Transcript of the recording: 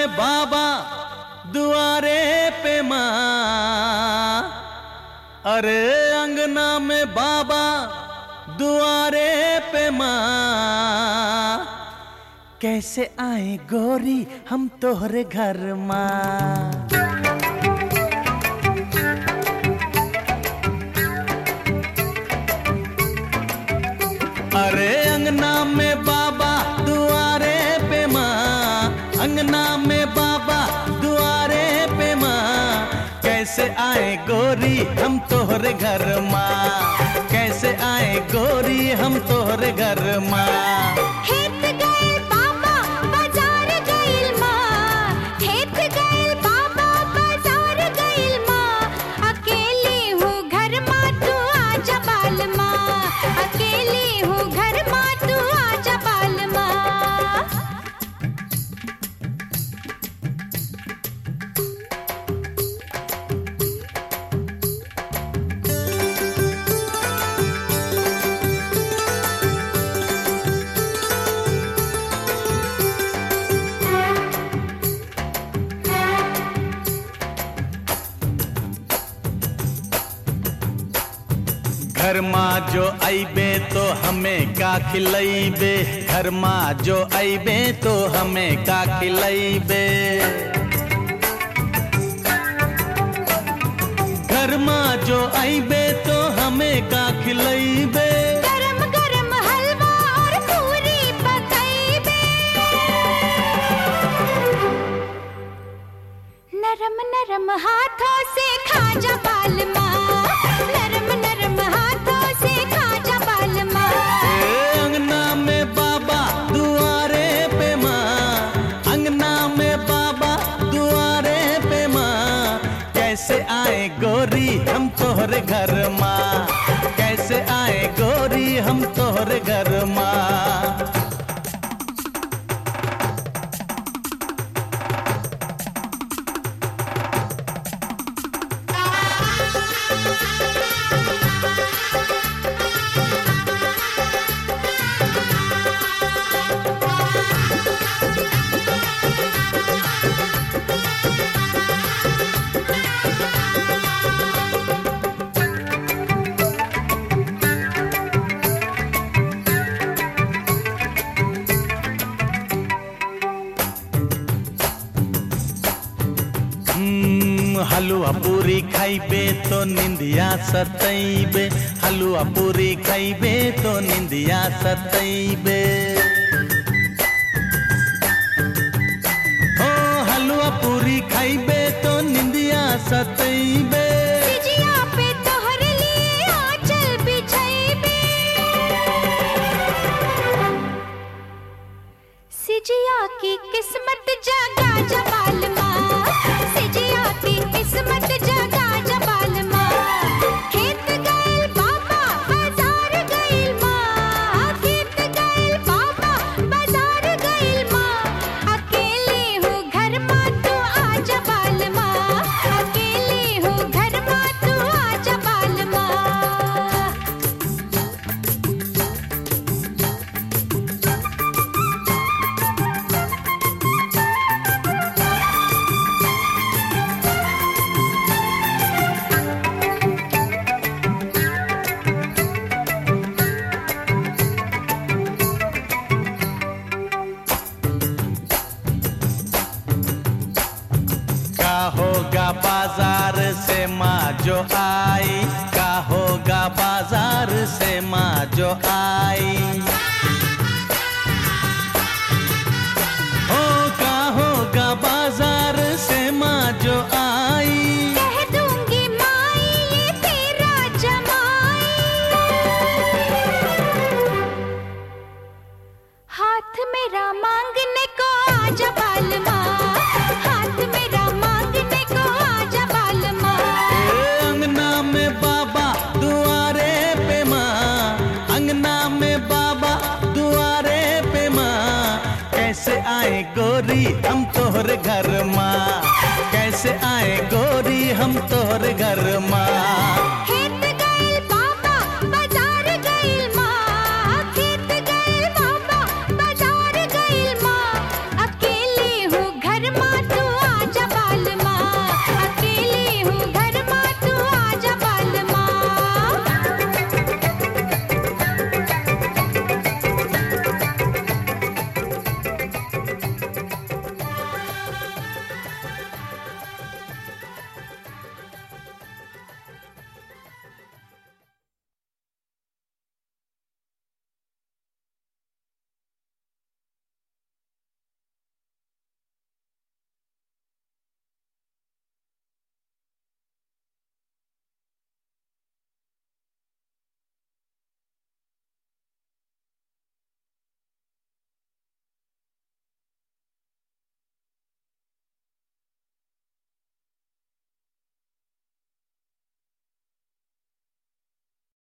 में बाबा दुआरे पे माँ, अरे अंगना में बाबा दुआरे पे माँ, कैसे आए गोरी हम तोहरे घर माँ। अरे अंगना में बाबा दुआरे पे माँ, अंगना में बाबा दुआरे पे माँ, कैसे आए गोरी हम तोहरे घर माँ, कैसे आए गोरी हम तोहरे घर माँ। खेत गइल बाबा बाजार गइल माँ, खेत गइल बाबा बाजार गइल माँ, अकेली हूँ घर माँ तू आजा बाल माँ, अकेली हूँ घर माँ तू आजा बाल माँ। घर माँ जो आइबे तो हमें का खिलैबे, घर माँ जो आइबे तो हमें का खिलैबे। घर माँ जो आइबे तो हमें का खिलैबे। गरम गरम हलवा और पूरी पकैबे, नरम नरम हाथों से खा जा बाल माँ, नरम नरम हाथों से खा जा बाल माँ। अंगना में बाबा दुआरे पे माँ, अंगना में बाबा दुआरे पे माँ, कैसे आए गोरी हम तोहरे घर माँ, कैसे आए गोरी हम तोहरे घर माँ। हलुआ पूरी खाइबे तो निंदिया सतैबे, हलुआ पूरी खाइबे तो निंदिया सतैबे। ओ हलुआ पूरी खाइबे तो निंदिया सतैबे। सिजिया पे तोहरे लिए आंचल बिछैबे, सिजिया की किस्मत जगा जा बाल माँ, सिजिया की किस्मत जगा जा बाल माँ। खेत गइल बाबा बाजार गइल माँ, खेत गइल बाबा बाजार गइल माँ, अकेली हूँ घर माँ तू आजा बाल माँ, अकेली हूँ घर माँ तू आजा बाल माँ। का होगा बाजार से माँ जो आई, का होगा बाजार से माँ जो आई। हो का होगा बाजार से माँ जो आई। कह दूंगी माई ये तेरा जमाई, हाथ मेरा मांगने को आजा बाल माँ, हाथ मेरा मांगने को आजा बाल माँ। अंगना में बाबा दुआरे पे माँ, अंगना में बाबा दुआरे पे माँ, कैसे आए गोरी हम तोहरे घर माँ, कैसे आए गोरी हम तोहरे घर माँ।